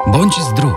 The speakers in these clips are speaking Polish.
Bądź zdrów.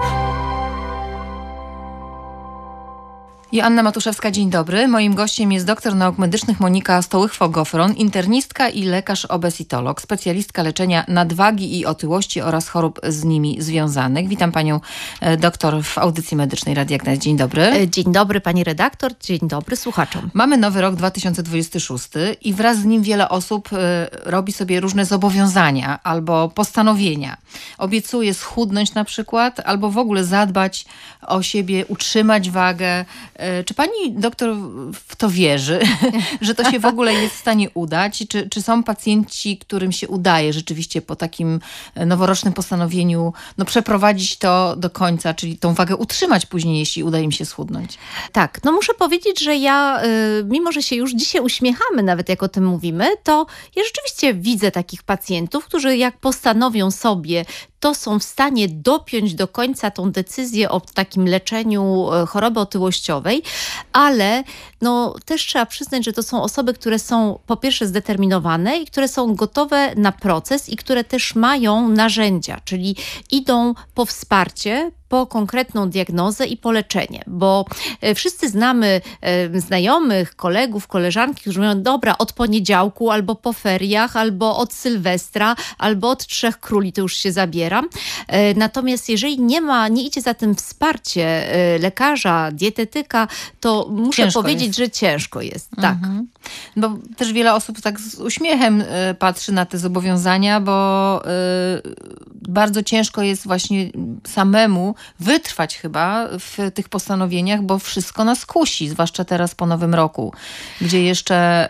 Joanna Matuszewska, dzień dobry. Moim gościem jest doktor nauk medycznych Monika Stołychwo-Gofron, internistka i lekarz obesitolog, specjalistka leczenia nadwagi i otyłości oraz chorób z nimi związanych. Witam panią doktor w audycji medycznej Radia Gdańsk. Dzień dobry. Dzień dobry pani redaktor, dzień dobry słuchaczom. Mamy nowy rok 2026 i wraz z nim wiele osób robi sobie różne zobowiązania albo postanowienia. Obiecuje schudnąć na przykład, albo w ogóle zadbać o siebie, utrzymać wagę. Czy pani doktor w to wierzy, że to się w ogóle jest w stanie udać? Czy są pacjenci, którym się udaje rzeczywiście po takim noworocznym postanowieniu przeprowadzić to do końca, czyli tą wagę utrzymać później, jeśli uda im się schudnąć? Tak, muszę powiedzieć, że ja, mimo że się już dzisiaj uśmiechamy, nawet jak o tym mówimy, to ja rzeczywiście widzę takich pacjentów, którzy jak postanowią sobie, to są w stanie dopiąć do końca tą decyzję o takim leczeniu choroby otyłościowej, ale też trzeba przyznać, że to są osoby, które są po pierwsze zdeterminowane i które są gotowe na proces i które też mają narzędzia, czyli idą po wsparcie, po konkretną diagnozę i po leczenie, bo wszyscy znamy znajomych, kolegów, koleżanki, którzy mówią, dobra, od poniedziałku, albo po feriach, albo od Sylwestra, albo od 3 króli, to już się zabieram. Natomiast jeżeli nie idzie za tym wsparcie lekarza, dietetyka, to muszę powiedzieć, że ciężko jest. Tak. Bo też wiele osób tak z uśmiechem patrzy na te zobowiązania, bo bardzo ciężko jest właśnie samemu wytrwać chyba w tych postanowieniach, bo wszystko nas kusi, zwłaszcza teraz po Nowym Roku, gdzie jeszcze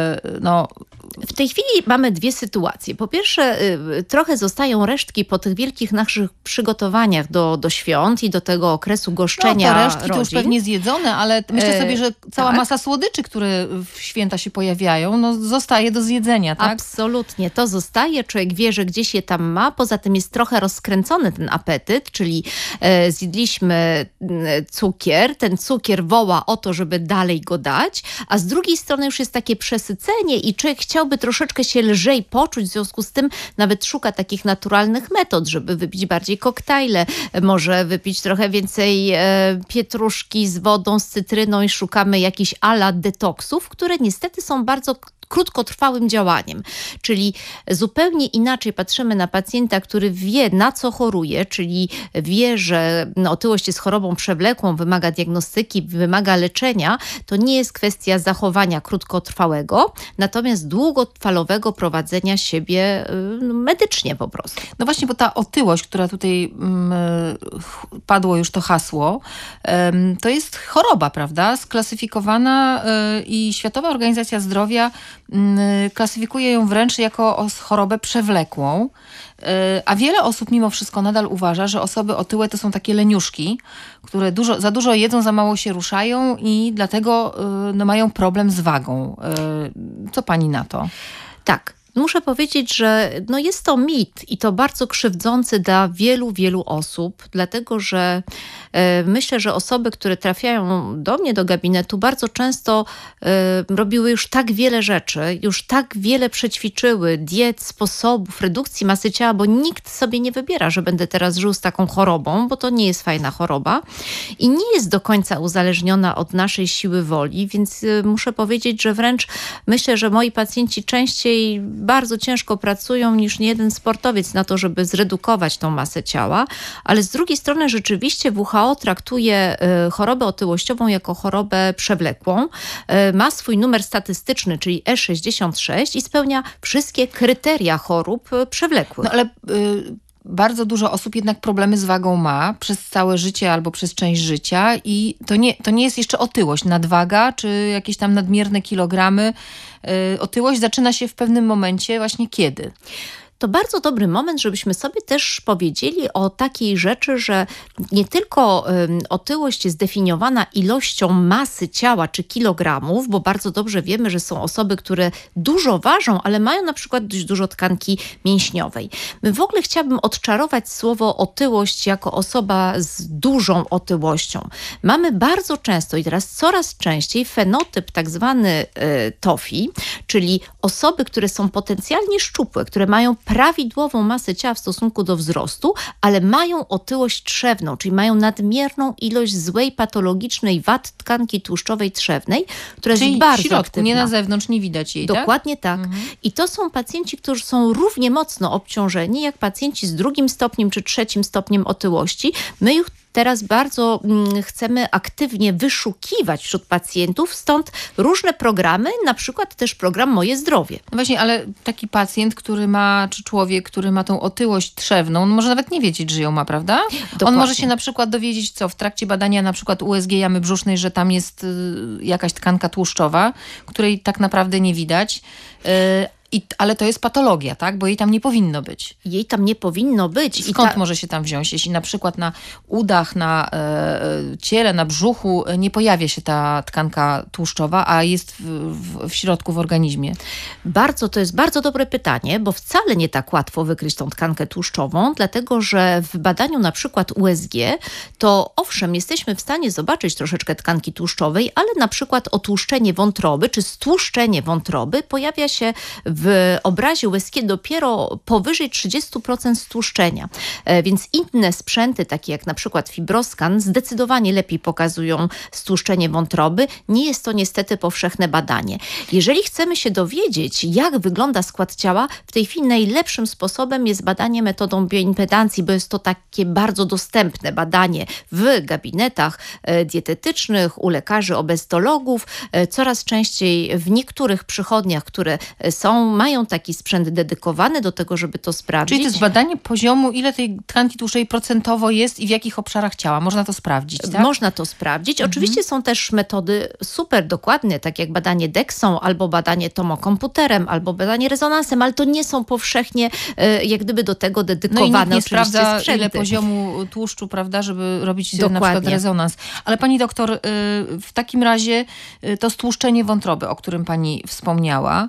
W tej chwili mamy dwie sytuacje. Po pierwsze, trochę zostają resztki po tych wielkich naszych przygotowaniach do świąt i do tego okresu goszczenia to resztki rodzin. to już pewnie zjedzone, ale myślę sobie, że cała masa słodyczy, które w święta się pojawiają, zostaje do zjedzenia, tak? Absolutnie, to zostaje. Człowiek wie, że gdzieś je tam ma. Poza tym jest trochę rozkręcony ten apetyt, czyli zjedliśmy cukier. Ten cukier woła o to, żeby dalej go dać, a z drugiej strony już jest takie przesycenie i człowiek chciałby troszeczkę się lżej poczuć, w związku z tym nawet szuka takich naturalnych metod, żeby wypić bardziej koktajle, może wypić trochę więcej pietruszki z wodą, z cytryną i szukamy jakichś ala detoksów, które niestety są bardzo krótkotrwałym działaniem, czyli zupełnie inaczej patrzymy na pacjenta, który wie, na co choruje, czyli wie, że otyłość jest chorobą przewlekłą, wymaga diagnostyki, wymaga leczenia. To nie jest kwestia zachowania krótkotrwałego, natomiast długofalowego prowadzenia siebie medycznie po prostu. No właśnie, bo ta otyłość, która tutaj padło już to hasło, to jest choroba, prawda? Sklasyfikowana i Światowa Organizacja Zdrowia klasyfikuje ją wręcz jako chorobę przewlekłą, a wiele osób mimo wszystko nadal uważa, że osoby otyłe to są takie leniuszki, które za dużo jedzą, za mało się ruszają i dlatego mają problem z wagą. Co pani na to? Tak. Muszę powiedzieć, że jest to mit i to bardzo krzywdzący dla wielu, wielu osób, dlatego że myślę, że osoby, które trafiają do mnie do gabinetu, bardzo często robiły już tak wiele rzeczy, już tak wiele przećwiczyły diet, sposobów, redukcji masy ciała, bo nikt sobie nie wybiera, że będę teraz żył z taką chorobą, bo to nie jest fajna choroba i nie jest do końca uzależniona od naszej siły woli, więc muszę powiedzieć, że wręcz myślę, że moi pacjenci częściej bardzo ciężko pracują niż niejeden sportowiec na to, żeby zredukować tą masę ciała, ale z drugiej strony rzeczywiście WHO traktuje chorobę otyłościową jako chorobę przewlekłą, ma swój numer statystyczny, czyli E66 i spełnia wszystkie kryteria chorób przewlekłych. Ale bardzo dużo osób jednak problemy z wagą ma przez całe życie albo przez część życia i to nie jest jeszcze otyłość, nadwaga czy jakieś tam nadmierne kilogramy. Otyłość zaczyna się w pewnym momencie właśnie kiedy? to bardzo dobry moment, żebyśmy sobie też powiedzieli o takiej rzeczy, że nie tylko otyłość jest definiowana ilością masy ciała czy kilogramów, bo bardzo dobrze wiemy, że są osoby, które dużo ważą, ale mają na przykład dość dużo tkanki mięśniowej. My w ogóle chciałabym odczarować słowo otyłość jako osoba z dużą otyłością. Mamy bardzo często i teraz coraz częściej fenotyp tak zwany TOFI, czyli osoby, które są potencjalnie szczupłe, które mają prawidłową masę ciała w stosunku do wzrostu, ale mają otyłość trzewną, czyli mają nadmierną ilość złej, patologicznej wad tkanki tłuszczowej trzewnej, która Czyli jest bardzo w środku, aktywna. nie na zewnątrz, nie widać jej, Dokładnie tak. Mhm. I to są pacjenci, którzy są równie mocno obciążeni jak pacjenci z 2. stopniem czy 3. stopniem otyłości. My ich teraz bardzo chcemy aktywnie wyszukiwać wśród pacjentów, stąd różne programy, na przykład też program Moje Zdrowie. No właśnie, ale taki pacjent, który ma, czy człowiek, który ma tą otyłość trzewną, on może nawet nie wiedzieć, że ją ma, prawda? Dokładnie. On może się na przykład dowiedzieć, w trakcie badania na przykład USG jamy brzusznej, że tam jest jakaś tkanka tłuszczowa, której tak naprawdę nie widać. Ale to jest patologia, tak? Bo jej tam nie powinno być. Jej tam nie powinno być. Skąd może się tam wziąć? Jeśli na przykład na udach, na ciele, na brzuchu nie pojawia się ta tkanka tłuszczowa, a jest w środku, w organizmie? To jest bardzo dobre pytanie, bo wcale nie tak łatwo wykryć tą tkankę tłuszczową, dlatego że w badaniu na przykład USG, to owszem, jesteśmy w stanie zobaczyć troszeczkę tkanki tłuszczowej, ale na przykład otłuszczenie wątroby, czy stłuszczenie wątroby pojawia się w obrazie USG dopiero powyżej 30% stłuszczenia. Więc inne sprzęty, takie jak na przykład FibroScan, zdecydowanie lepiej pokazują stłuszczenie wątroby. Nie jest to niestety powszechne badanie. Jeżeli chcemy się dowiedzieć, jak wygląda skład ciała, w tej chwili najlepszym sposobem jest badanie metodą bioimpedancji, bo jest to takie bardzo dostępne badanie w gabinetach dietetycznych, u lekarzy obezologów. Coraz częściej w niektórych przychodniach, które mają taki sprzęt dedykowany do tego, żeby to sprawdzić. Czyli to jest badanie poziomu, ile tej tkanki tłuszczowej procentowo jest i w jakich obszarach ciała. Można to sprawdzić, tak? Można to sprawdzić. Oczywiście są też metody super dokładne, tak jak badanie Dexą, albo badanie tomokomputerem, albo badanie rezonansem, ale to nie są powszechnie jak gdyby do tego dedykowane no i nikt nie oczywiście sprawdza, sprzęty. ile poziomu tłuszczu, prawda, żeby robić Dokładnie. na przykład rezonans. Ale pani doktor, w takim razie to stłuszczenie wątroby, o którym pani wspomniała,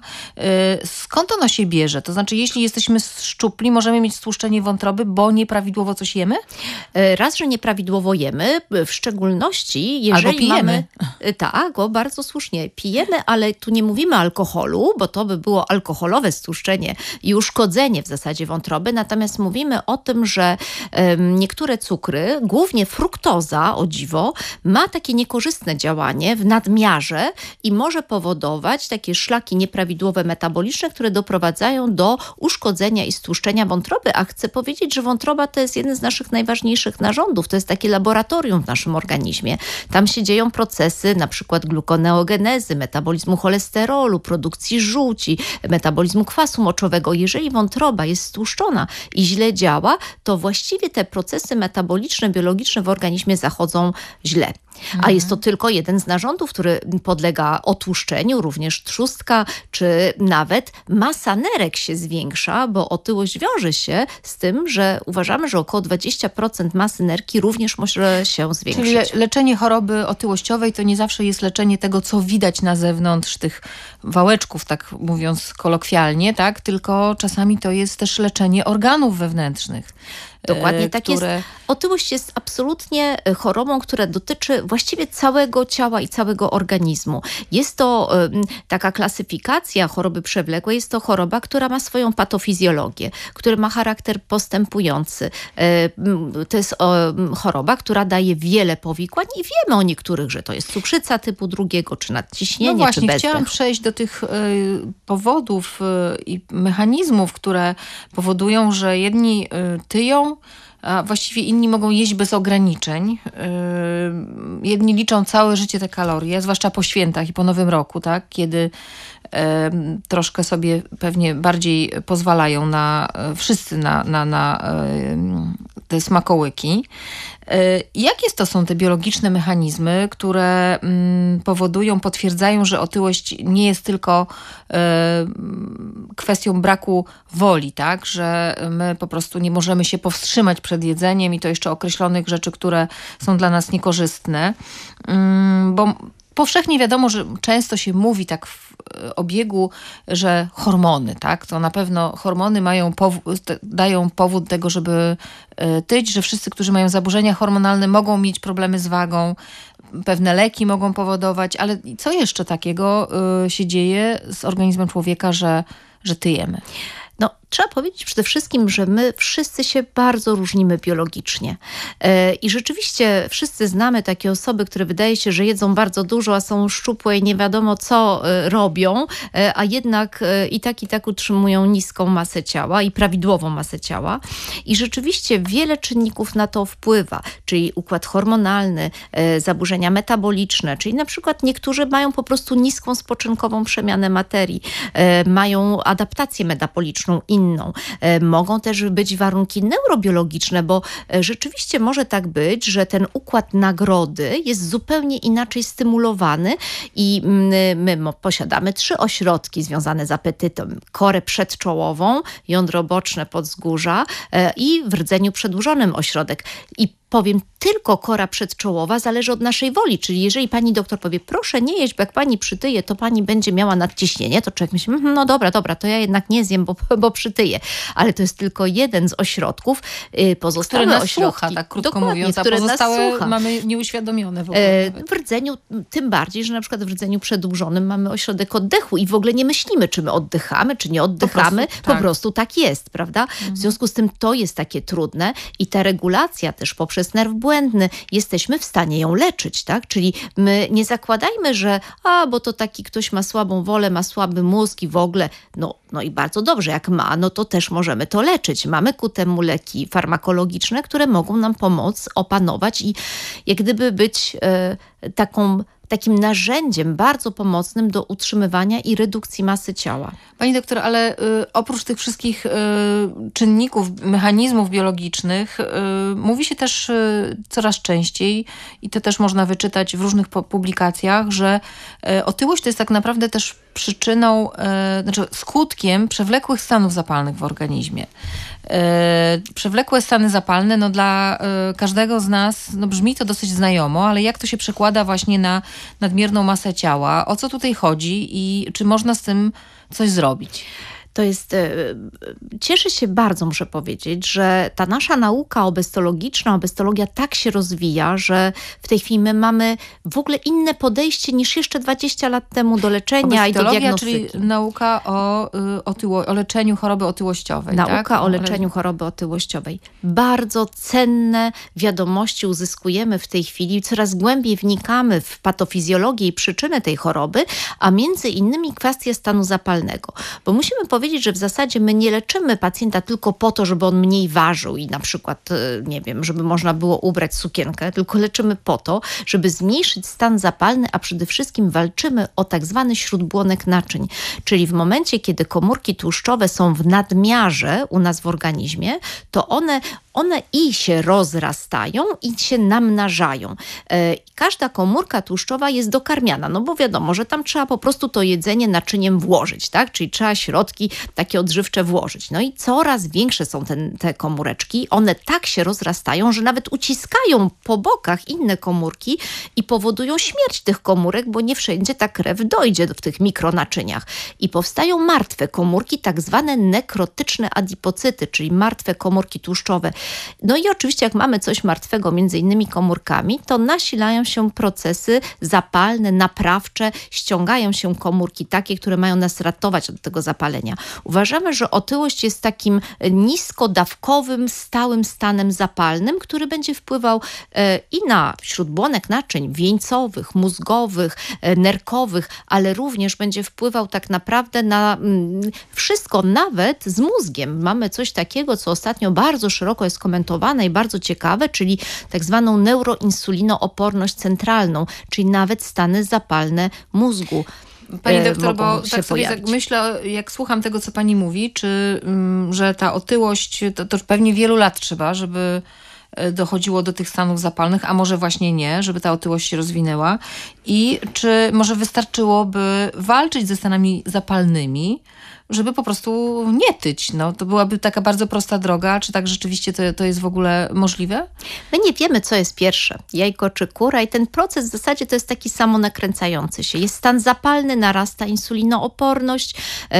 skąd ono się bierze? To znaczy, jeśli jesteśmy szczupli, możemy mieć stłuszczenie wątroby, bo nieprawidłowo coś jemy? Raz, że nieprawidłowo jemy, w szczególności jeżeli albo pijemy. Tak, bardzo słusznie. Pijemy, ale tu nie mówimy alkoholu, bo to by było alkoholowe stłuszczenie i uszkodzenie w zasadzie wątroby. Natomiast mówimy o tym, że niektóre cukry, głównie fruktoza, o dziwo, ma takie niekorzystne działanie w nadmiarze i może powodować takie szlaki nieprawidłowe metaboliczne, które doprowadzają do uszkodzenia i stłuszczenia wątroby. A chcę powiedzieć, że wątroba to jest jeden z naszych najważniejszych narządów. To jest takie laboratorium w naszym organizmie. Tam się dzieją procesy na przykład glukoneogenezy, metabolizmu cholesterolu, produkcji żółci, metabolizmu kwasu moczowego. Jeżeli wątroba jest stłuszczona i źle działa, to właściwie te procesy metaboliczne, biologiczne w organizmie zachodzą źle. A jest to tylko jeden z narządów, który podlega otłuszczeniu, również trzustka, czy nawet masa nerek się zwiększa, bo otyłość wiąże się z tym, że uważamy, że około 20% masy nerki również może się zwiększyć. Czyli leczenie choroby otyłościowej to nie zawsze jest leczenie tego, co widać na zewnątrz, tych wałeczków, tak mówiąc kolokwialnie, tak? Tylko czasami to jest też leczenie organów wewnętrznych. Dokładnie tak które... jest. Otyłość jest absolutnie chorobą, która dotyczy właściwie całego ciała i całego organizmu. Jest to taka klasyfikacja choroby przewlekłej, jest to choroba, która ma swoją patofizjologię, która ma charakter postępujący. To jest choroba, która daje wiele powikłań i wiemy o niektórych, że to jest cukrzyca typu 2, czy nadciśnienie, no właśnie, czy bezdech. chciałam przejść do tych powodów i mechanizmów, które powodują, że jedni tyją, a właściwie inni mogą jeść bez ograniczeń. Jedni liczą całe życie te kalorie, zwłaszcza po świętach i po Nowym Roku, tak? Kiedy troszkę sobie pewnie bardziej pozwalają wszyscy na te smakołyki. Jakie to są te biologiczne mechanizmy, które potwierdzają, że otyłość nie jest tylko kwestią braku woli, tak? Że my po prostu nie możemy się powstrzymać przed jedzeniem i to jeszcze określonych rzeczy, które są dla nas niekorzystne. Bo powszechnie wiadomo, że często się mówi tak w obiegu, że hormony, tak? To na pewno hormony dają powód tego, żeby tyć, że wszyscy, którzy mają zaburzenia hormonalne, mogą mieć problemy z wagą, pewne leki mogą powodować, ale co jeszcze takiego się dzieje z organizmem człowieka, że tyjemy? No, Trzeba powiedzieć przede wszystkim, że my wszyscy się bardzo różnimy biologicznie. I rzeczywiście wszyscy znamy takie osoby, które wydaje się, że jedzą bardzo dużo, a są szczupłe i nie wiadomo co robią, a jednak i tak utrzymują niską masę ciała i prawidłową masę ciała. I rzeczywiście wiele czynników na to wpływa, czyli układ hormonalny, zaburzenia metaboliczne, czyli na przykład niektórzy mają po prostu niską spoczynkową przemianę materii, mają adaptację metaboliczną inną. Mogą też być warunki neurobiologiczne, bo rzeczywiście może tak być, że ten układ nagrody jest zupełnie inaczej stymulowany i my posiadamy 3 ośrodki związane z apetytem. Korę przedczołową, jądro boczne podzgórza i w rdzeniu przedłużonym ośrodek. I powiem, tylko kora przedczołowa zależy od naszej woli, czyli jeżeli pani doktor powie, proszę nie jeść, bo jak pani przytyje, to pani będzie miała nadciśnienie, to człowiek myśli, no dobra, to ja jednak nie zjem, bo przytyję. Ale to jest tylko jeden z ośrodków. Pozostałe który nas ośrodki, słucha, tak krótko mówiąc, a pozostałe mamy nieuświadomione w ogóle. W rdzeniu, tym bardziej, że na przykład w rdzeniu przedłużonym mamy ośrodek oddechu i w ogóle nie myślimy, czy my oddychamy, czy nie oddychamy. Po prostu tak jest, prawda? W związku z tym to jest takie trudne i ta regulacja też poprzez nerw błędny, jesteśmy w stanie ją leczyć, tak? Czyli my nie zakładajmy, że bo to taki ktoś ma słabą wolę, ma słaby mózg i w ogóle, no i bardzo dobrze, jak ma, no to też możemy to leczyć. Mamy ku temu leki farmakologiczne, które mogą nam pomóc opanować i jak gdyby być takim narzędziem bardzo pomocnym do utrzymywania i redukcji masy ciała. Pani doktor, ale oprócz tych wszystkich czynników, mechanizmów biologicznych, mówi się też coraz częściej i to też można wyczytać w różnych publikacjach, że otyłość to jest tak naprawdę też przyczyną, skutkiem przewlekłych stanów zapalnych w organizmie. Przewlekłe stany zapalne, dla każdego z nas brzmi to dosyć znajomo, ale jak to się przekłada właśnie na nadmierną masę ciała? O co tutaj chodzi i czy można z tym coś zrobić? To jest, cieszę się bardzo, muszę powiedzieć, że ta nasza nauka obestologia tak się rozwija, że w tej chwili my mamy w ogóle inne podejście niż jeszcze 20 lat temu do leczenia i do diagnostyki. Czyli nauka o leczeniu choroby otyłościowej. Nauka o leczeniu choroby otyłościowej. Bardzo cenne wiadomości uzyskujemy w tej chwili. Coraz głębiej wnikamy w patofizjologię i przyczyny tej choroby, a między innymi kwestię stanu zapalnego. Bo musimy powiedzieć, że w zasadzie my nie leczymy pacjenta tylko po to, żeby on mniej ważył i na przykład, nie wiem, żeby można było ubrać sukienkę, tylko leczymy po to, żeby zmniejszyć stan zapalny, a przede wszystkim walczymy o tak zwany śródbłonek naczyń. Czyli w momencie, kiedy komórki tłuszczowe są w nadmiarze u nas w organizmie, to one i się rozrastają i się namnażają. Każda komórka tłuszczowa jest dokarmiana, bo wiadomo, że tam trzeba po prostu to jedzenie naczyniem włożyć, tak? Czyli trzeba środki takie odżywcze włożyć. No i coraz większe są te komóreczki. One tak się rozrastają, że nawet uciskają po bokach inne komórki i powodują śmierć tych komórek, bo nie wszędzie ta krew dojdzie w tych mikronaczyniach. I powstają martwe komórki, tak zwane nekrotyczne adipocyty, czyli martwe komórki tłuszczowe. No i oczywiście jak mamy coś martwego między innymi komórkami, to nasilają się procesy zapalne, naprawcze, ściągają się komórki takie, które mają nas ratować od tego zapalenia. Uważamy, że otyłość jest takim niskodawkowym, stałym stanem zapalnym, który będzie wpływał i na śródbłonek naczyń wieńcowych, mózgowych, nerkowych, ale również będzie wpływał tak naprawdę na wszystko, nawet z mózgiem. Mamy coś takiego, co ostatnio bardzo szeroko jest komentowane i bardzo ciekawe, czyli tak zwaną neuroinsulinooporność centralną, czyli nawet stany zapalne mózgu. Pani doktor, bo tak sobie myślę, jak słucham tego, co pani mówi, że ta otyłość, to pewnie wielu lat trzeba, żeby dochodziło do tych stanów zapalnych, a może właśnie nie, żeby ta otyłość się rozwinęła. I czy może wystarczyłoby walczyć ze stanami zapalnymi, żeby po prostu nie tyć. To byłaby taka bardzo prosta droga. Czy tak rzeczywiście to jest w ogóle możliwe? My nie wiemy, co jest pierwsze, jajko czy kura i ten proces w zasadzie to jest taki samonakręcający się. Jest stan zapalny, narasta insulinooporność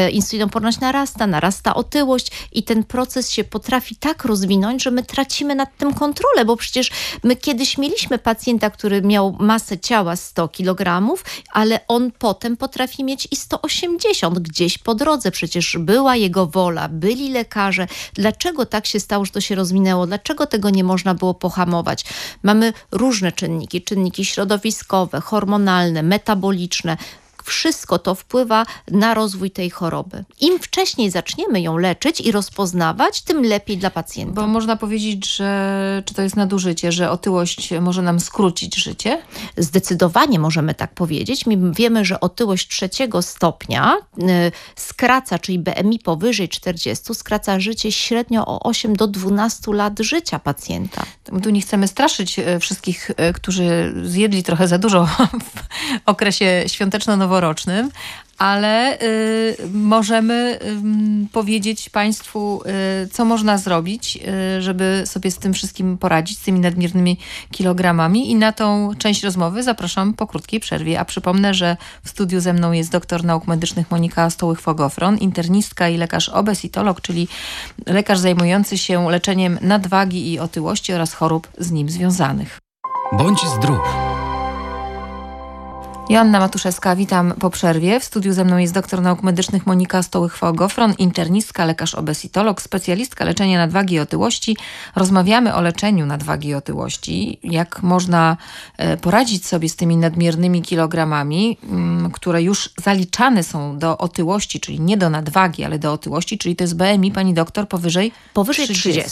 narasta otyłość i ten proces się potrafi tak rozwinąć, że my tracimy nad tym kontrolę, bo przecież my kiedyś mieliśmy pacjenta, który miał masę ciała 100 kg, ale on potem potrafi mieć i 180 gdzieś po drodze. przecież była jego wola, byli lekarze. Dlaczego tak się stało, że to się rozminęło? Dlaczego tego nie można było pohamować? Mamy różne czynniki środowiskowe, hormonalne, metaboliczne. Wszystko to wpływa na rozwój tej choroby. Im wcześniej zaczniemy ją leczyć i rozpoznawać, tym lepiej dla pacjenta. Bo można powiedzieć, że czy to jest nadużycie, że otyłość może nam skrócić życie? Zdecydowanie możemy tak powiedzieć. My wiemy, że otyłość 3 stopnia skraca, czyli BMI powyżej 40, skraca życie średnio o 8 do 12 lat życia pacjenta. My tu nie chcemy straszyć wszystkich, którzy zjedli trochę za dużo w okresie świąteczno-noworocznym, ale możemy powiedzieć Państwu, co można zrobić, żeby sobie z tym wszystkim poradzić, z tymi nadmiernymi kilogramami. I na tą część rozmowy zapraszam po krótkiej przerwie. A przypomnę, że w studiu ze mną jest doktor nauk medycznych Monika Stołych-Fogofron, internistka i lekarz obesitolog, czyli lekarz zajmujący się leczeniem nadwagi i otyłości oraz chorób z nim związanych. Bądź zdrów. Joanna Matuszewska, witam po przerwie. W studiu ze mną jest doktor nauk medycznych Monika Stołych-Fogofron, internistka, lekarz obesitolog, specjalistka leczenia nadwagi i otyłości. Rozmawiamy o leczeniu nadwagi i otyłości. Jak można poradzić sobie z tymi nadmiernymi kilogramami, które już zaliczane są do otyłości, czyli nie do nadwagi, ale do otyłości, czyli to jest BMI, pani doktor, powyżej 30.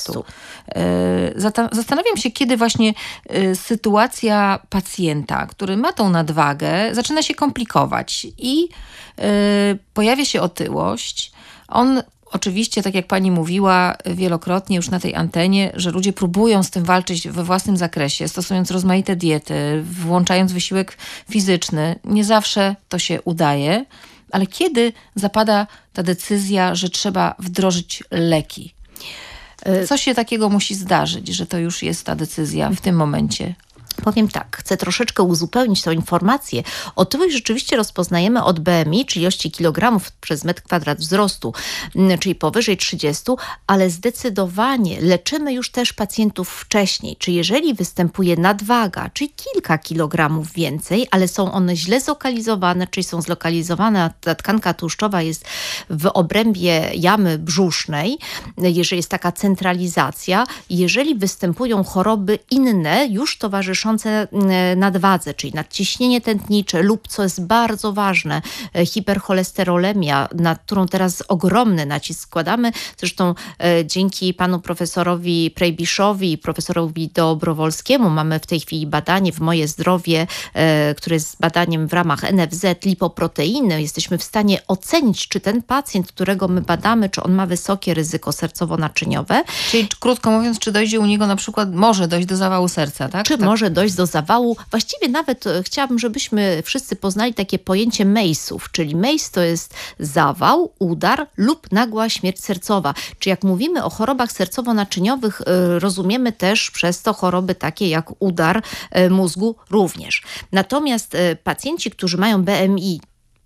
Zastanawiam się, kiedy właśnie sytuacja pacjenta, który ma tą nadwagę, zaczyna się komplikować i pojawia się otyłość. On oczywiście, tak jak pani mówiła wielokrotnie już na tej antenie, że ludzie próbują z tym walczyć we własnym zakresie, stosując rozmaite diety, włączając wysiłek fizyczny. Nie zawsze to się udaje, ale kiedy zapada ta decyzja, że trzeba wdrożyć leki? Co się takiego musi zdarzyć, że to już jest ta decyzja w tym momencie? Powiem tak, chcę troszeczkę uzupełnić tą informację. Otyłość rzeczywiście rozpoznajemy od BMI, czyli ilości kilogramów przez metr kwadrat wzrostu, czyli powyżej 30, ale zdecydowanie leczymy już też pacjentów wcześniej. Czyli jeżeli występuje nadwaga, czyli kilka kilogramów więcej, ale są one źle zlokalizowane, czyli są zlokalizowane, ta tkanka tłuszczowa jest w obrębie jamy brzusznej, jeżeli jest taka centralizacja, jeżeli występują choroby inne, już towarzyszące nadwadze, czyli nadciśnienie tętnicze lub, co jest bardzo ważne, hipercholesterolemia, na którą teraz ogromny nacisk składamy. Zresztą dzięki panu profesorowi Prejbiszowi i profesorowi Dobrowolskiemu mamy w tej chwili badanie w Moje Zdrowie, które jest badaniem w ramach NFZ lipoproteiny. Jesteśmy w stanie ocenić, czy ten pacjent, którego my badamy, czy on ma wysokie ryzyko sercowo-naczyniowe. Czyli krótko mówiąc, czy dojdzie u niego na przykład, może dojść do zawału serca, tak? Czy może dojść do zawału. Właściwie nawet chciałabym, żebyśmy wszyscy poznali takie pojęcie MACE-ów, czyli MACE to jest zawał, udar lub nagła śmierć sercowa. Czy jak mówimy o chorobach sercowo-naczyniowych, rozumiemy też przez to choroby takie jak udar mózgu również. Natomiast pacjenci, którzy mają BMI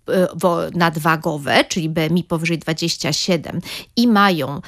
nadwagowe, czyli BMI powyżej 27 i mają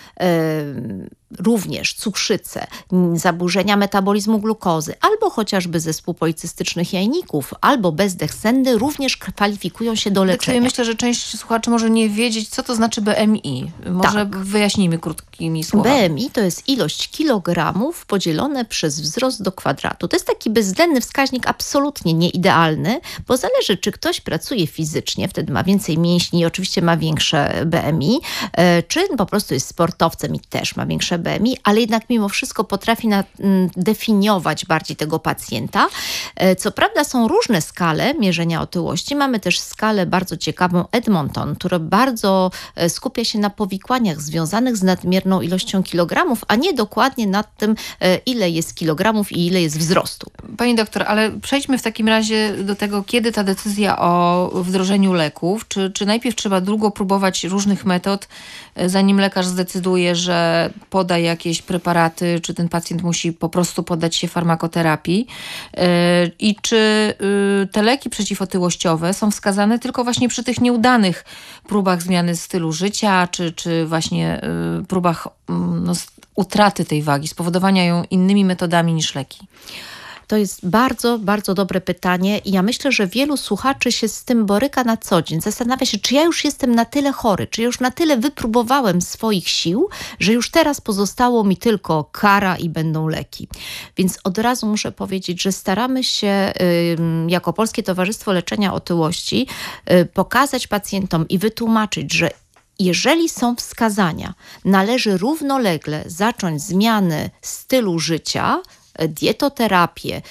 również cukrzycę, zaburzenia metabolizmu glukozy, albo chociażby zespół policystycznych jajników, albo bezdech senny, również kwalifikują się do leczenia. Myślę, że część słuchaczy może nie wiedzieć, co to znaczy BMI. Może wyjaśnijmy krótkimi słowami. BMI to jest ilość kilogramów podzielone przez wzrost do kwadratu. To jest taki bezwzględny wskaźnik, absolutnie nieidealny, bo zależy, czy ktoś pracuje fizycznie, wtedy ma więcej mięśni i oczywiście ma większe BMI, czy po prostu jest sportowcem i też ma większe BMI, ale jednak mimo wszystko potrafi definiować bardziej tego pacjenta. Co prawda są różne skale mierzenia otyłości. Mamy też skalę bardzo ciekawą Edmonton, która bardzo skupia się na powikłaniach związanych z nadmierną ilością kilogramów, a nie dokładnie nad tym, ile jest kilogramów i ile jest wzrostu. Pani doktor, ale przejdźmy w takim razie do tego, kiedy ta decyzja o wdrożeniu leków, czy najpierw trzeba długo próbować różnych metod, zanim lekarz zdecyduje, że poda jakieś preparaty, czy ten pacjent musi po prostu poddać się farmakoterapii i czy te leki przeciwotyłościowe są wskazane tylko właśnie przy tych nieudanych próbach zmiany stylu życia, czy właśnie próbach utraty tej wagi, spowodowania ją innymi metodami niż leki? To jest bardzo, bardzo dobre pytanie i ja myślę, że wielu słuchaczy się z tym boryka na co dzień. Zastanawia się, czy ja już jestem na tyle chory, czy już na tyle wypróbowałem swoich sił, że już teraz pozostało mi tylko kara i będą leki. Więc od razu muszę powiedzieć, że staramy się jako Polskie Towarzystwo Leczenia Otyłości pokazać pacjentom i wytłumaczyć, że jeżeli są wskazania, należy równolegle zacząć zmiany stylu życia, dietoterapię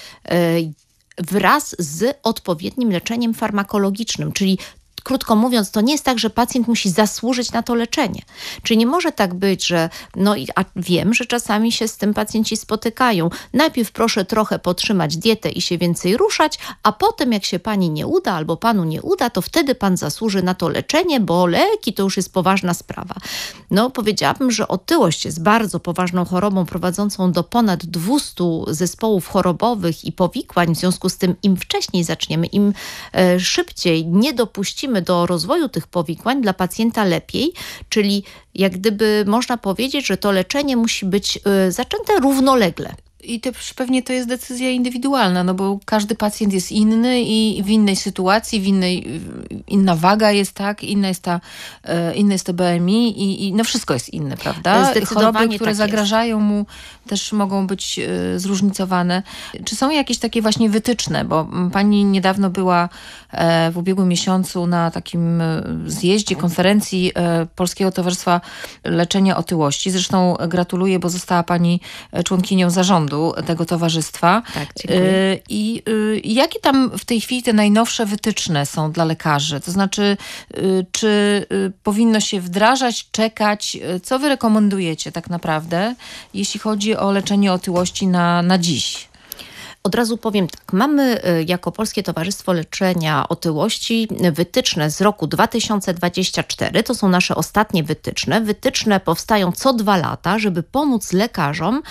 wraz z odpowiednim leczeniem farmakologicznym, czyli krótko mówiąc, to nie jest tak, że pacjent musi zasłużyć na to leczenie. Czyli nie może tak być, że a wiem, że czasami się z tym pacjenci spotykają. Najpierw proszę trochę podtrzymać dietę i się więcej ruszać, a potem jak się pani nie uda albo panu nie uda, to wtedy pan zasłuży na to leczenie, bo leki to już jest poważna sprawa. Powiedziałabym, że otyłość jest bardzo poważną chorobą prowadzącą do ponad 200 zespołów chorobowych i powikłań. W związku z tym im wcześniej zaczniemy, im szybciej nie dopuścimy do rozwoju tych powikłań, dla pacjenta lepiej, czyli jak gdyby można powiedzieć, że to leczenie musi być zaczęte równolegle. I też pewnie to jest decyzja indywidualna, bo każdy pacjent jest inny i w innej sytuacji, inna waga jest, tak, inne jest to BMI i wszystko jest inne, prawda? Choroby, które zagrażają mu, też mogą być zróżnicowane. Czy są jakieś takie właśnie wytyczne? Bo pani niedawno była w ubiegłym miesiącu na takim zjeździe, konferencji Polskiego Towarzystwa Leczenia Otyłości. Zresztą gratuluję, bo została pani członkinią zarządu tego towarzystwa. Tak, dziękuję. I jakie tam w tej chwili te najnowsze wytyczne są dla lekarzy? To znaczy, czy powinno się wdrażać, czekać? Co wy rekomendujecie tak naprawdę, jeśli chodzi o leczenie otyłości na dziś? Od razu powiem tak, mamy jako Polskie Towarzystwo Leczenia Otyłości wytyczne z roku 2024, to są nasze ostatnie wytyczne. Wytyczne powstają co 2 lata, żeby pomóc lekarzom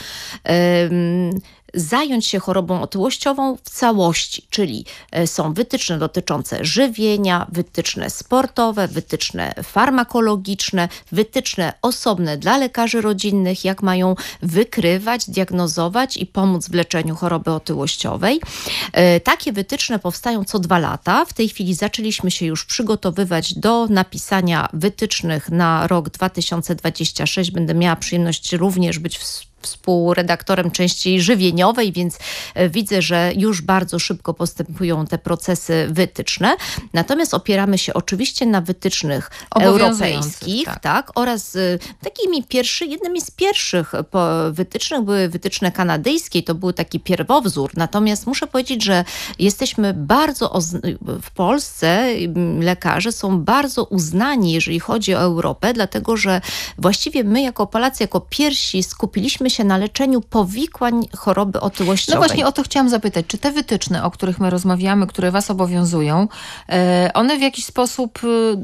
zająć się chorobą otyłościową w całości, czyli są wytyczne dotyczące żywienia, wytyczne sportowe, wytyczne farmakologiczne, wytyczne osobne dla lekarzy rodzinnych, jak mają wykrywać, diagnozować i pomóc w leczeniu choroby otyłościowej. Takie wytyczne powstają co 2 lata. W tej chwili zaczęliśmy się już przygotowywać do napisania wytycznych na rok 2026. Będę miała przyjemność również być współredaktorem części żywieniowej, więc widzę, że już bardzo szybko postępują te procesy wytyczne. Natomiast opieramy się oczywiście na wytycznych europejskich, tak, oraz jednymi z pierwszych wytycznych były wytyczne kanadyjskie, to był taki pierwowzór. Natomiast muszę powiedzieć, że jesteśmy w Polsce lekarze są bardzo uznani, jeżeli chodzi o Europę, dlatego, że właściwie my jako Polacy, jako pierwsi skupiliśmy się na leczeniu powikłań choroby otyłościowej. No właśnie o to chciałam zapytać. Czy te wytyczne, o których my rozmawiamy, które was obowiązują, one w jakiś sposób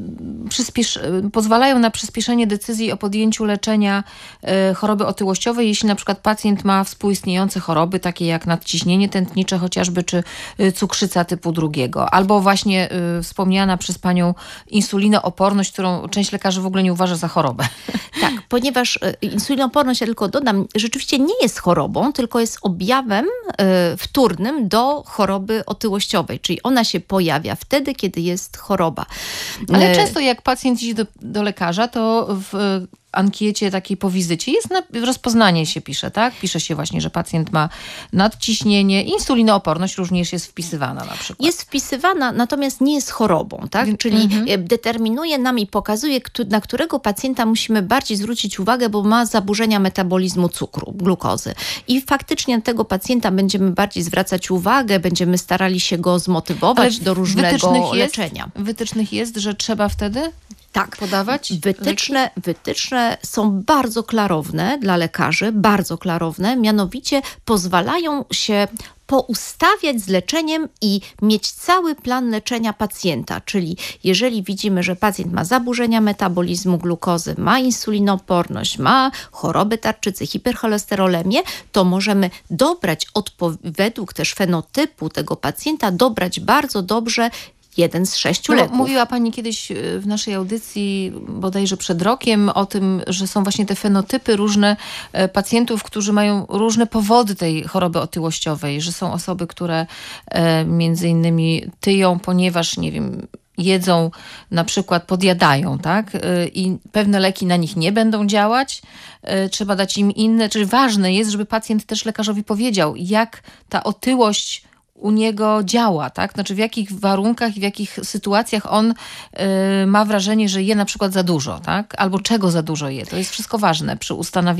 pozwalają na przyspieszenie decyzji o podjęciu leczenia choroby otyłościowej, jeśli na przykład pacjent ma współistniejące choroby, takie jak nadciśnienie tętnicze chociażby, czy cukrzyca typu 2, albo właśnie wspomniana przez panią insulinooporność, którą część lekarzy w ogóle nie uważa za chorobę. Tak, ponieważ insulinooporność, ja tylko dodam, rzeczywiście nie jest chorobą, tylko jest objawem wtórnym do choroby otyłościowej, czyli ona się pojawia wtedy, kiedy jest choroba. Ale często jak pacjent idzie do lekarza, to w ankiecie takiej po wizycie jest rozpoznanie się pisze, tak? Pisze się właśnie, że pacjent ma nadciśnienie, insulinooporność również jest wpisywana na przykład. Jest wpisywana, natomiast nie jest chorobą, tak? Czyli determinuje nam i pokazuje, na którego pacjenta musimy bardziej zwrócić uwagę, bo ma zaburzenia metabolizmu cukru, glukozy. I faktycznie na tego pacjenta będziemy bardziej zwracać uwagę, będziemy starali się go zmotywować do różnego leczenia. Wytycznych jest, że trzeba wtedy podawać? Wytyczne są bardzo klarowne dla lekarzy, bardzo klarowne, mianowicie pozwalają się poustawiać z leczeniem i mieć cały plan leczenia pacjenta, czyli jeżeli widzimy, że pacjent ma zaburzenia metabolizmu glukozy, ma insulinooporność, ma chorobę tarczycy, hipercholesterolemię, to możemy dobrać według też fenotypu tego pacjenta, dobrać bardzo dobrze jeden z 6 No, leków. mówiła Pani kiedyś w naszej audycji, bodajże przed rokiem, o tym, że są właśnie te fenotypy różne pacjentów, którzy mają różne powody tej choroby otyłościowej, że są osoby, które między innymi tyją, ponieważ, nie wiem, jedzą, na przykład podjadają, tak? I pewne leki na nich nie będą działać. Trzeba dać im inne. Czyli ważne jest, żeby pacjent też lekarzowi powiedział, jak ta otyłość u niego działa, tak? Znaczy w jakich warunkach i w jakich sytuacjach on ma wrażenie, że je na przykład za dużo, tak? Albo czego za dużo je. To jest wszystko ważne przy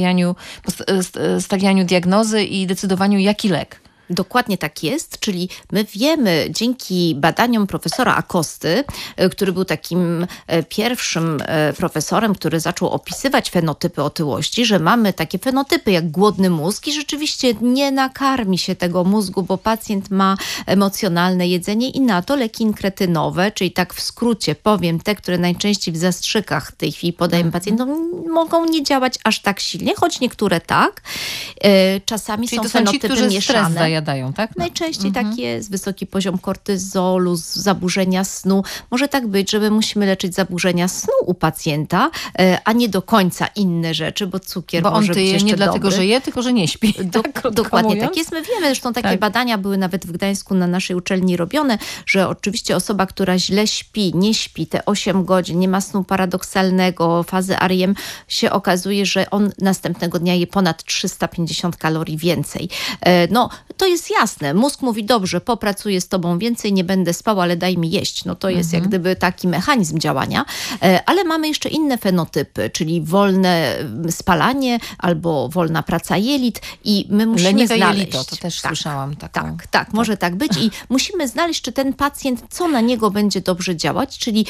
stawianiu diagnozy i decydowaniu, jaki lek. Dokładnie tak jest, czyli my wiemy dzięki badaniom profesora Akosty, który był takim pierwszym profesorem, który zaczął opisywać fenotypy otyłości, że mamy takie fenotypy jak głodny mózg i rzeczywiście nie nakarmi się tego mózgu, bo pacjent ma emocjonalne jedzenie i na to leki inkretynowe, czyli tak w skrócie powiem, te, które najczęściej w zastrzykach w tej chwili podajemy pacjentom, mogą nie działać aż tak silnie, choć niektóre tak. Czasami czyli są to są ci, fenotypy którzy mieszane. stres zajadają, tak? No. Najczęściej tak jest. Wysoki poziom kortyzolu, zaburzenia snu. Może tak być, że my musimy leczyć zaburzenia snu u pacjenta, a nie do końca inne rzeczy, bo cukier bo może on być tyje jeszcze nie dobry. dlatego, że je, tylko że nie śpi. Dokładnie mówiąc. tak jest. My wiemy, zresztą takie badania były nawet w Gdańsku na naszej uczelni robione, że oczywiście osoba, która źle śpi, nie śpi te 8 godzin, nie ma snu paradoksalnego, fazy REM, się okazuje, że on następnego dnia je ponad 350 kalorii więcej. No, to jest jasne. Mózg mówi, dobrze, popracuję z tobą więcej, nie będę spał, ale daj mi jeść. No to jest jak gdyby taki mechanizm działania. Ale mamy jeszcze inne fenotypy, czyli wolne spalanie albo wolna praca jelit i my musimy leniwe znaleźć. jelito, to też słyszałam taką. Tak, może tak być i musimy znaleźć, czy ten pacjent, co na niego będzie dobrze działać, czyli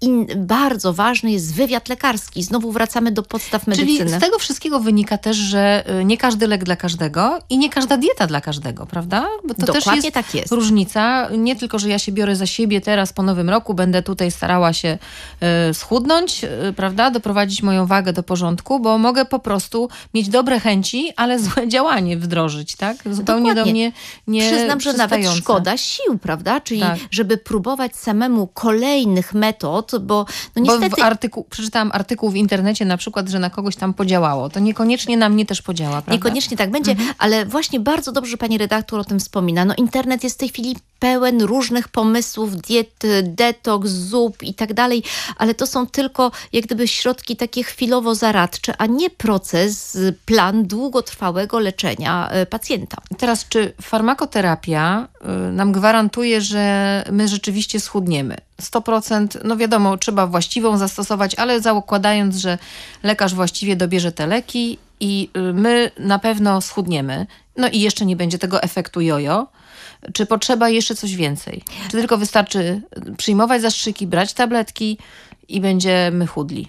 bardzo ważny jest wywiad lekarski. Znowu wracamy do podstaw medycyny. Czyli z tego wszystkiego wynika też, że nie każdy lek dla każdego i nie każda dieta dla każdego, prawda? Bo to Dokładnie też tak jest. różnica. Nie tylko, że ja się biorę za siebie teraz po nowym roku, będę tutaj starała się schudnąć, prawda? Doprowadzić moją wagę do porządku, bo mogę po prostu mieć dobre chęci, ale złe działanie wdrożyć, tak? Zupełnie Dokładnie. do mnie nie Przyznam, że nawet przystające. szkoda sił, prawda? Czyli Tak. żeby próbować samemu kolejnych metod, bo no niestety... Przeczytałam artykuł w internecie na przykład, że na kogoś tam podziałało. To niekoniecznie na mnie też podziała, prawda? Niekoniecznie tak będzie, ale właśnie bardzo dobrze pani redaktor o tym wspomina. No internet jest w tej chwili pełen różnych pomysłów, diet, detoks, zup i tak dalej, ale to są tylko jak gdyby środki takie chwilowo zaradcze, a nie proces, plan długotrwałego leczenia pacjenta. Teraz, czy farmakoterapia nam gwarantuje, że my rzeczywiście schudniemy? 100%, no wiadomo, trzeba właściwą zastosować, ale zakładając, że lekarz właściwie dobierze te leki i my na pewno schudniemy, no i jeszcze nie będzie tego efektu jojo, czy potrzeba jeszcze coś więcej? Czy tylko wystarczy przyjmować zastrzyki, brać tabletki i będziemy chudli?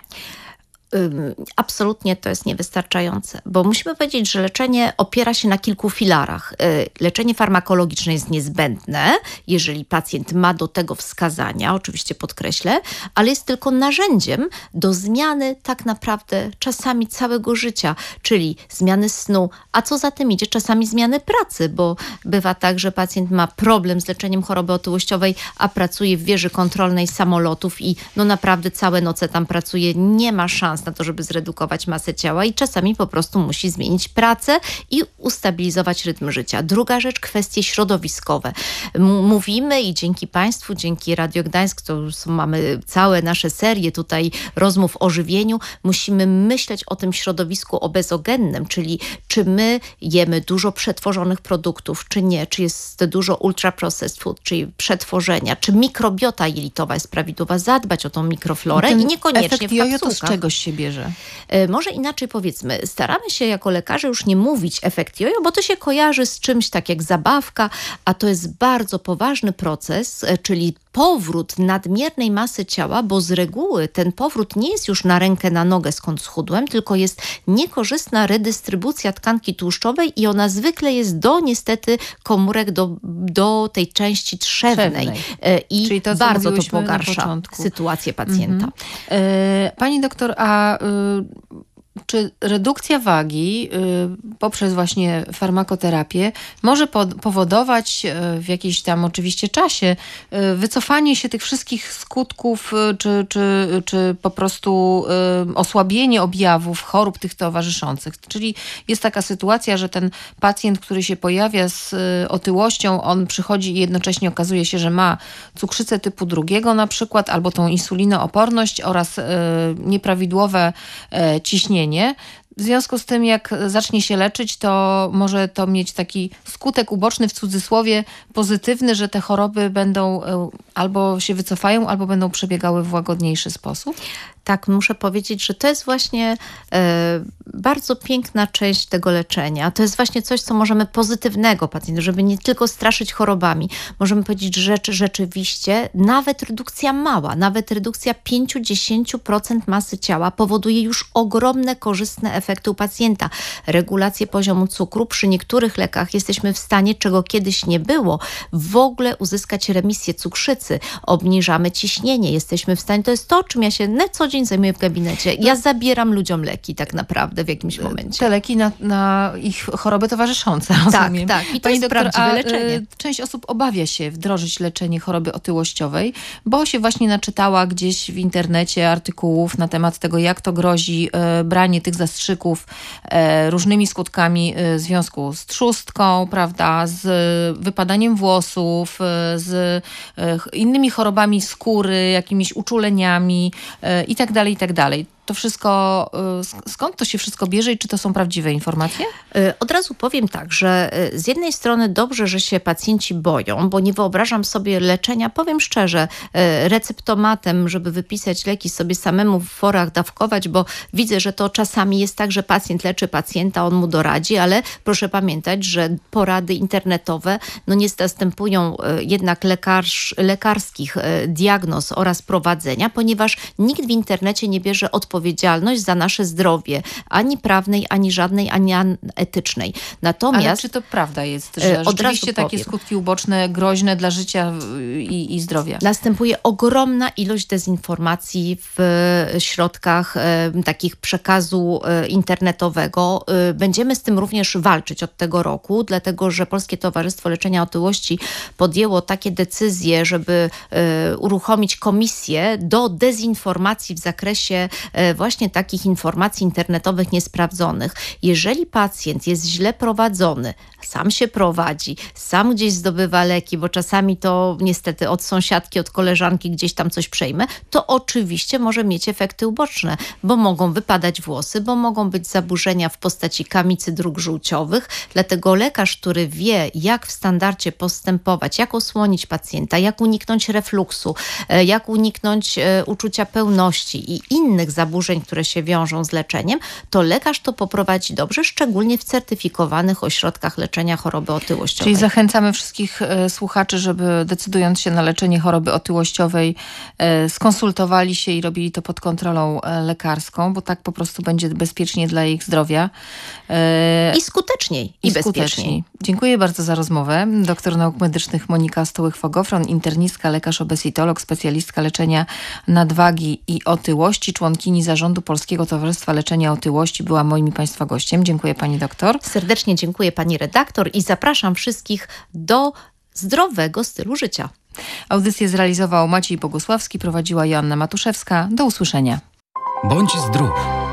Absolutnie to jest niewystarczające, bo musimy powiedzieć, że leczenie opiera się na kilku filarach. Leczenie farmakologiczne jest niezbędne, jeżeli pacjent ma do tego wskazania, oczywiście podkreślę, ale jest tylko narzędziem do zmiany tak naprawdę czasami całego życia, czyli zmiany snu, a co za tym idzie, czasami zmiany pracy, bo bywa tak, że pacjent ma problem z leczeniem choroby otyłościowej, a pracuje w wieży kontrolnej samolotów i no naprawdę całe noce tam pracuje, nie ma szans na to, żeby zredukować masę ciała i czasami po prostu musi zmienić pracę i ustabilizować rytm życia. Druga rzecz, kwestie środowiskowe. Mówimy i dzięki Państwu, dzięki Radio Gdańsk, to już mamy całe nasze serie tutaj rozmów o żywieniu, musimy myśleć o tym środowisku obezogennym, czyli czy my jemy dużo przetworzonych produktów, czy nie, czy jest dużo ultra processed food, czyli przetworzenia, czy mikrobiota jelitowa jest prawidłowa, zadbać o tą mikroflorę i niekoniecznie efekt w jojo to z kapsułkach. czegoś się bierze? Może inaczej powiedzmy, staramy się jako lekarze już nie mówić efekt jojo, bo to się kojarzy z czymś tak jak zabawka, a to jest bardzo poważny proces, czyli powrót nadmiernej masy ciała, bo z reguły ten powrót nie jest już na rękę, na nogę, skąd schudłem, tylko jest niekorzystna redystrybucja tkanki tłuszczowej i ona zwykle jest niestety komórek do tej części trzewnej. I czyli to, co bardzo to mówiłyśmy na pogarsza początku. sytuację pacjenta. Pani doktor, a czy redukcja wagi poprzez właśnie farmakoterapię może powodować w jakiejś tam oczywiście czasie wycofanie się tych wszystkich skutków, czy po prostu osłabienie objawów chorób tych towarzyszących. Czyli jest taka sytuacja, że ten pacjent, który się pojawia z otyłością, on przychodzi i jednocześnie okazuje się, że ma cukrzycę typu 2 na przykład, albo tą insulinooporność oraz nieprawidłowe ciśnienie. W związku z tym, jak zacznie się leczyć, to może to mieć taki skutek uboczny, w cudzysłowie pozytywny, że te choroby będą albo się wycofają, albo będą przebiegały w łagodniejszy sposób. Tak, muszę powiedzieć, że to jest właśnie bardzo piękna część tego leczenia. To jest właśnie coś, co możemy pozytywnego pacjenta, żeby nie tylko straszyć chorobami. Możemy powiedzieć, że rzeczywiście nawet redukcja mała, nawet redukcja 5-10% masy ciała powoduje już ogromne korzystne efekty u pacjenta. Regulację poziomu cukru. Przy niektórych lekach jesteśmy w stanie, czego kiedyś nie było, w ogóle uzyskać remisję cukrzycy. Obniżamy ciśnienie. Jesteśmy w stanie, to jest to, czym ja się na co dzień zajmuję w gabinecie. Ja zabieram ludziom leki tak naprawdę w jakimś momencie. Te leki na ich choroby towarzyszące, rozumiem. Tak. I to Pani jest doktor, prawdziwe leczenie. Część osób obawia się wdrożyć leczenie choroby otyłościowej, bo się właśnie naczytała gdzieś w internecie artykułów na temat tego, jak to grozi branie tych zastrzyków różnymi skutkami w związku z trzustką, prawda, z wypadaniem włosów, z innymi chorobami skóry, jakimiś uczuleniami i tak dalej, i tak dalej. To wszystko, skąd to się wszystko bierze i czy to są prawdziwe informacje? Od razu powiem tak, że z jednej strony dobrze, że się pacjenci boją, bo nie wyobrażam sobie leczenia, powiem szczerze, receptomatem, żeby wypisać leki sobie samemu w forach dawkować, bo widzę, że to czasami jest tak, że pacjent leczy pacjenta, on mu doradzi, ale proszę pamiętać, że porady internetowe nie zastępują jednak lekarskich diagnoz oraz prowadzenia, ponieważ nikt w internecie nie bierze odpowiedzialność za nasze zdrowie, ani prawnej, ani żadnej, ani etycznej. Natomiast ale czy to prawda jest, że rzeczywiście takie skutki uboczne, groźne dla życia i zdrowia? Następuje ogromna ilość dezinformacji w środkach takich przekazu internetowego. Będziemy z tym również walczyć od tego roku, dlatego że Polskie Towarzystwo Leczenia Otyłości podjęło takie decyzje, żeby uruchomić komisję do dezinformacji w zakresie właśnie takich informacji internetowych niesprawdzonych. Jeżeli pacjent jest źle prowadzony, sam się prowadzi, sam gdzieś zdobywa leki, bo czasami to niestety od sąsiadki, od koleżanki gdzieś tam coś przejmę, to oczywiście może mieć efekty uboczne, bo mogą wypadać włosy, bo mogą być zaburzenia w postaci kamicy dróg żółciowych. Dlatego lekarz, który wie, jak w standardzie postępować, jak osłonić pacjenta, jak uniknąć refluksu, jak uniknąć uczucia pełności i innych zaburzeń, które się wiążą z leczeniem, to lekarz to poprowadzi dobrze, szczególnie w certyfikowanych ośrodkach leczenia choroby otyłościowej. Czyli zachęcamy wszystkich słuchaczy, żeby decydując się na leczenie choroby otyłościowej skonsultowali się i robili to pod kontrolą lekarską, bo tak po prostu będzie bezpiecznie dla ich zdrowia. I skuteczniej. I bezpieczniej. Dziękuję bardzo za rozmowę. Doktor nauk medycznych Monika Stołych-Fogofron, internistka, lekarz obesitolog, specjalistka leczenia nadwagi i otyłości, członkini zarządu Polskiego Towarzystwa Leczenia Otyłości, była moim i Państwa gościem. Dziękuję Pani doktor. Serdecznie dziękuję Pani redaktor i zapraszam wszystkich do zdrowego stylu życia. Audycję zrealizował Maciej Bogusławski, prowadziła Joanna Matuszewska. Do usłyszenia. Bądź zdrów.